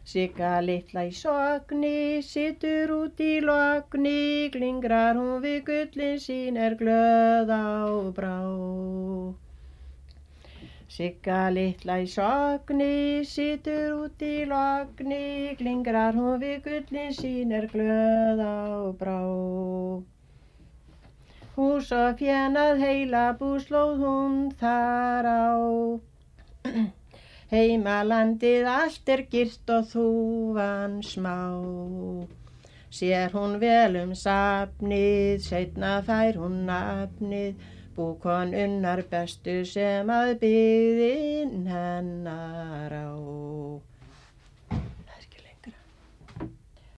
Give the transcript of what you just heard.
Sigga litla í Sogni, situr út í logni, glingrar hún við gullin sín, glöð á brá. Sigga litla í Sogni, situr út í logni, glingrar hún við gullin sín, glöð á brá. Hús og fjenað heila búslóð hún þar á. Heimalandið allt girt og þúfan smá. Sér hún vel safnið, seinna fær hún nafnið, búkon Unnar bestu sem að byggðin hennar á.